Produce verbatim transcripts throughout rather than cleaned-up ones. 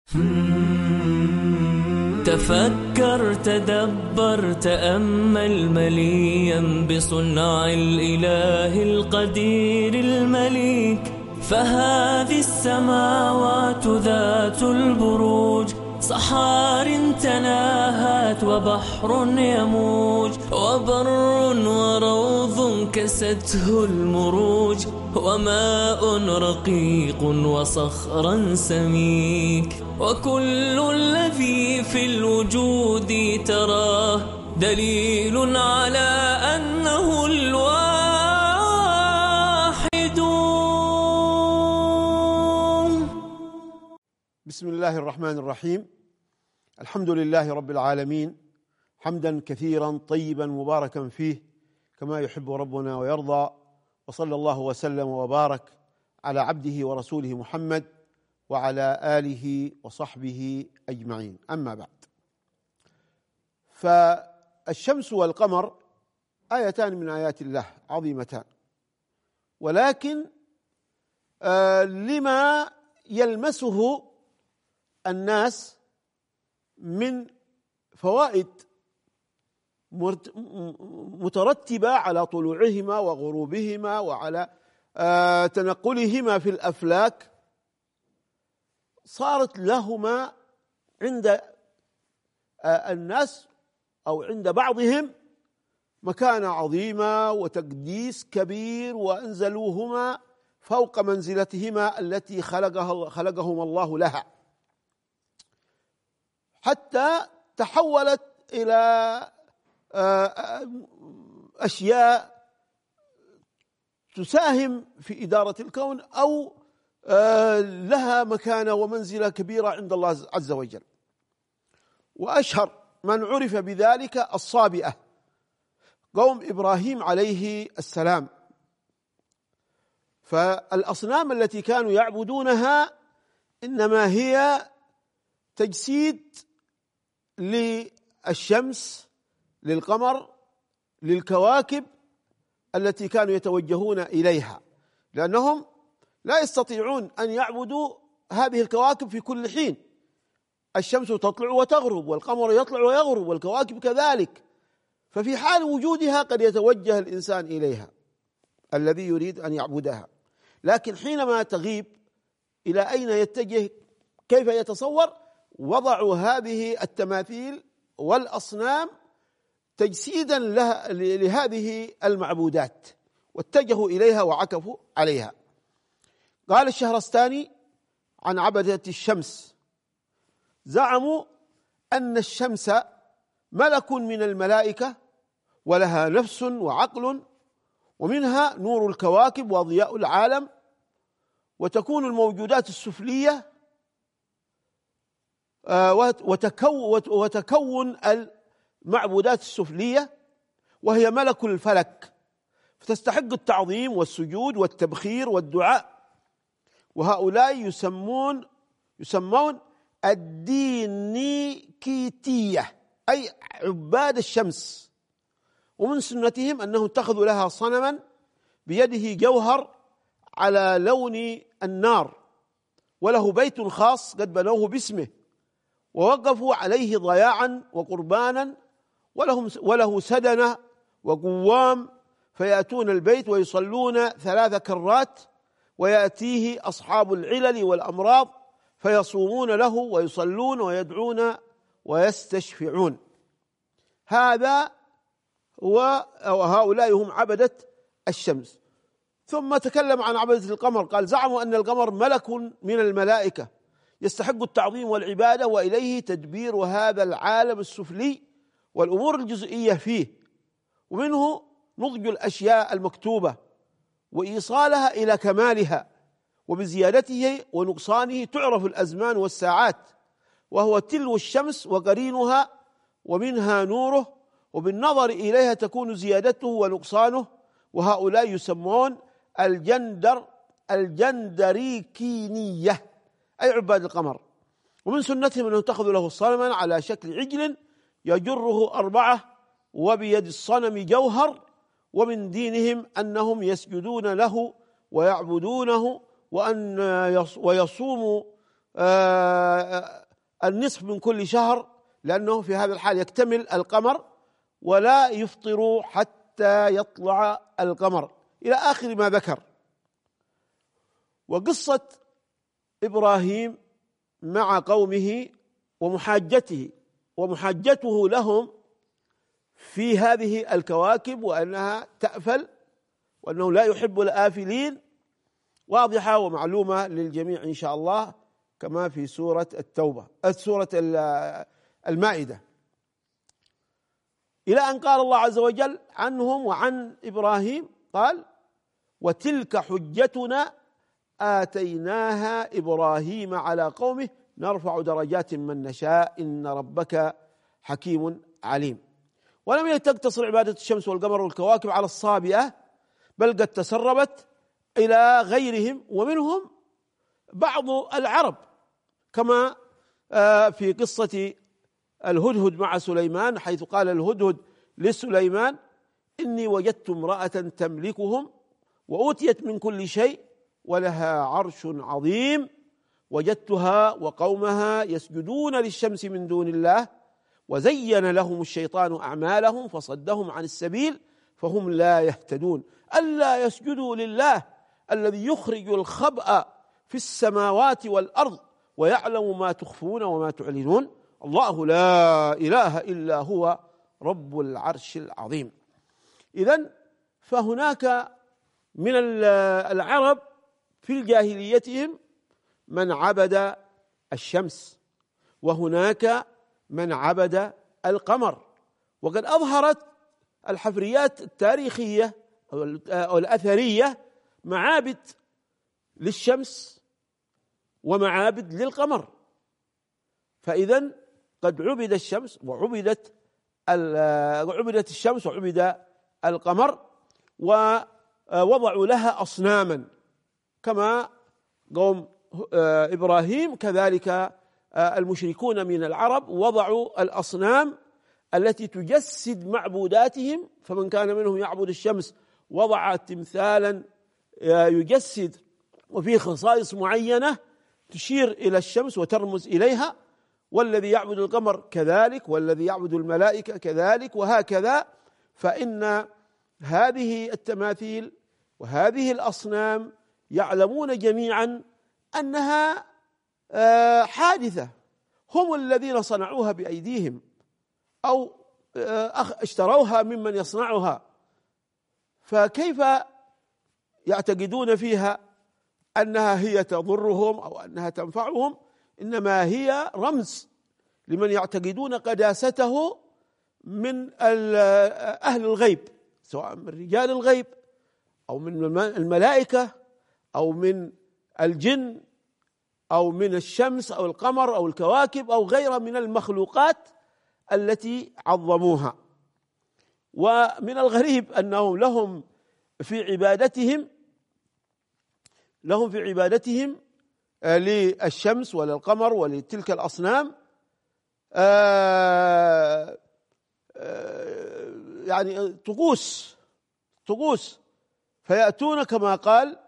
تفكر تدبر تأمل مليا بصنع الإله القدير المليك، فهذه السماوات ذات البروج صحار تناهت وبحر يموج، وبر وروض كسته المروج، وماء رقيق وصخرا سميك، وكل الذي في الوجود تراه دليل على أنه الواحد. بسم الله الرحمن الرحيم. الحمد لله رب العالمين، حمدا كثيرا طيبا مباركا فيه كما يحب ربنا ويرضى، وصلى الله وسلم وبارك على عبده ورسوله محمد وعلى آله وصحبه أجمعين. أما بعد، فالشمس والقمر آيتان من آيات الله عظيمتان، ولكن آه لما يلمسه الناس من فوائد مترتبة على طلوعهما وغروبهما وعلى آه تنقلهما في الأفلاك، صارت لهما عند آه الناس أو عند بعضهم مكانة عظيمة وتقديس كبير، وأنزلوهما فوق منزلتهما التي خلقها خلقهم الله لها، حتى تحولت إلى أشياء تساهم في إدارة الكون أو لها مكانة ومنزلة كبيرة عند الله عز وجل. وأشهر من عرف بذلك الصابئة، قوم إبراهيم عليه السلام. فالأصنام التي كانوا يعبدونها إنما هي تجسيد للشمس، للقمر، للكواكب التي كانوا يتوجهون إليها، لأنهم لا يستطيعون أن يعبدوا هذه الكواكب في كل حين. الشمس تطلع وتغرب، والقمر يطلع ويغرب، والكواكب كذلك، ففي حال وجودها قد يتوجه الإنسان إليها الذي يريد أن يعبدها، لكن حينما تغيب إلى أين يتجه؟ كيف يتصور؟ وضعوا هذه التماثيل والأصنام تجسيدا لها لهذه المعبودات، واتجهوا إليها وعكفوا عليها. قال الشهرستاني عن عبدة الشمس: زعموا أن الشمس ملك من الملائكة، ولها نفس وعقل، ومنها نور الكواكب وضياء العالم، وتكون الموجودات السفلية وتكون المعبودات السفلية، وهي ملك الفلك، فتستحق التعظيم والسجود والتبخير والدعاء. وهؤلاء يسمون يسمون الدينيكيتية، أي عباد الشمس. ومن سنتهم أنهم اتخذوا لها صنما بيده جوهر على لون النار، وله بيت خاص قد بنوه باسمه، ووقفوا عليه ضياعا وقربانا، ولهم وله سدنة وقوام، فيأتون البيت ويصلون ثلاث كرات، ويأتيه أصحاب العلل والأمراض فيصومون له ويصلون ويدعون ويستشفعون. هذا وهؤلاء هم عبدة الشمس. ثم تكلم عن عبدة القمر، قال: زعموا أن القمر ملك من الملائكة يستحق التعظيم والعبادة، وإليه تدبير هذا العالم السفلي والأمور الجزئية فيه، ومنه نضج الأشياء المكتوبة وإيصالها إلى كمالها، وبزيادته ونقصانه تعرف الأزمان والساعات، وهو تلو الشمس وقرينها، ومنها نوره، وبالنظر إليها تكون زيادته ونقصانه. وهؤلاء يسمون الجندر الجندريكينية، أي عباد القمر. ومن سنتهم أنه اتخذوا له صنما على شكل عجل يجره أربعة، وبيد الصنم جوهر. ومن دينهم أنهم يسجدون له ويعبدونه، وأن ويصوم النصف من كل شهر، لأنه في هذا الحال يكتمل القمر، ولا يفطروا حتى يطلع القمر، إلى آخر ما ذكر. وقصة إبراهيم مع قومه ومحاجته ومحاجته لهم في هذه الكواكب وأنها تأفل وأنه لا يحب الآفلين واضحة ومعلومة للجميع إن شاء الله، كما في سورة التوبة سورة المائدة، إلى أن قال الله عز وجل عنهم وعن إبراهيم قال: وتلك حجتنا آتيناها إبراهيم على قومه نرفع درجات من نشاء إن ربك حكيم عليم. ولم تقتصر عبادة الشمس والقمر والكواكب على الصابئة، بل قد تسربت إلى غيرهم ومنهم بعض العرب، كما في قصة الهدهد مع سليمان، حيث قال الهدهد لسليمان: إني وجدت امرأة تملكهم وأوتيت من كل شيء ولها عرش عظيم وجدتها وقومها يسجدون للشمس من دون الله وزين لهم الشيطان أعمالهم فصدهم عن السبيل فهم لا يهتدون. ألا يسجدوا لله الذي يخرج الخبأ في السماوات والأرض ويعلم ما تخفون وما تعلنون، الله لا إله إلا هو رب العرش العظيم. إذن فهناك من العرب في جاهليتهم من عبد الشمس، وهناك من عبد القمر. وقد أظهرت الحفريات التاريخية أو الأثرية معابد للشمس ومعابد للقمر، فإذن قد عبد الشمس وعبدت عبدت الشمس وعبد القمر، ووضعوا لها أصناما كما قوم إبراهيم، كذلك المشركون من العرب وضعوا الأصنام التي تجسد معبوداتهم، فمن كان منهم يعبد الشمس وضع تمثالا يجسد وفيه خصائص معينة تشير إلى الشمس وترمز إليها، والذي يعبد القمر كذلك، والذي يعبد الملائكة كذلك، وهكذا. فإن هذه التماثيل وهذه الأصنام يعلمون جميعا أنها حادثة، هم الذين صنعوها بأيديهم أو اشتروها ممن يصنعها، فكيف يعتقدون فيها أنها هي تضرهم أو أنها تنفعهم؟ إنما هي رمز لمن يعتقدون قداسته من أهل الغيب، سواء من رجال الغيب أو من الملائكة أو من الجن أو من الشمس أو القمر أو الكواكب أو غيرها من المخلوقات التي عظموها. ومن الغريب أنهم لهم في عبادتهم لهم في عبادتهم للشمس وللقمر ولتلك الأصنام يعني طقوس طقوس فيأتون كما قال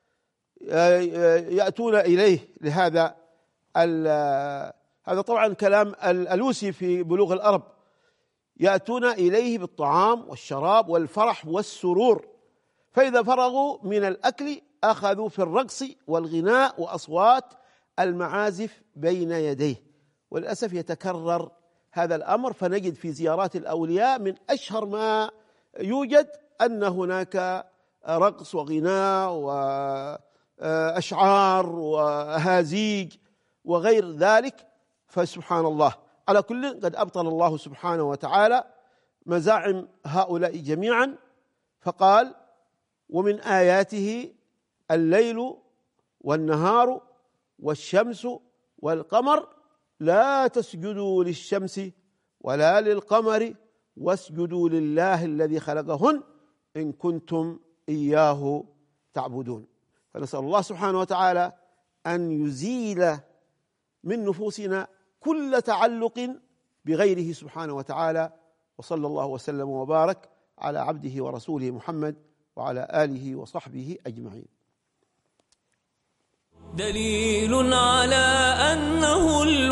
يأتون إليه لهذا هذا طبعا كلام الألوسي في بلوغ الأرب، يأتون إليه بالطعام والشراب والفرح والسرور، فإذا فرغوا من الأكل أخذوا في الرقص والغناء وأصوات المعازف بين يديه. وللأسف يتكرر هذا الأمر، فنجد في زيارات الأولياء من أشهر ما يوجد أن هناك رقص وغناء وأشعار وأهازيج وغير ذلك. فسبحان الله، على كل قد أبطل الله سبحانه وتعالى مزاعم هؤلاء جميعا، فقال: ومن آياته الليل والنهار والشمس والقمر لا تسجدوا للشمس ولا للقمر واسجدوا لله الذي خلقهن إن كنتم إياه تعبدون. فنسأل الله سبحانه وتعالى أن يزيل من نفوسنا كل تعلق بغيره سبحانه وتعالى، وصلى الله وسلم وبارك على عبده ورسوله محمد وعلى آله وصحبه أجمعين. دليل على أنه